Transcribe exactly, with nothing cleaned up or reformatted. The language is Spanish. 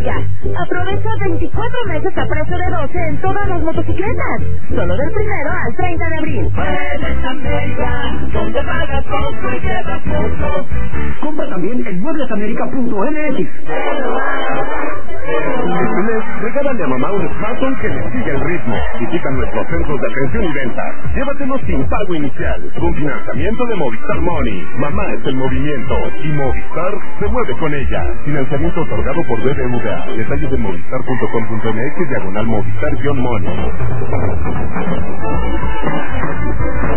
América. Aprovecha veinticuatro meses a precio de doce en todas las motocicletas. Solo del primero al treinta de abril. Muebles América, donde pagas poco y llevas mucho. Compra también en muebles américa punto m x. Este mes, regálale a mamá un smartphone que le siga el ritmo. Visita nuestros centros de atención y venta. Llévatelos sin pago inicial, con financiamiento de Movistar Money. Mamá es el movimiento y Movistar se mueve con ella. Financiamiento otorgado por B B V A. Detalles en movistar punto com punto m x diagonal Movistar-Money.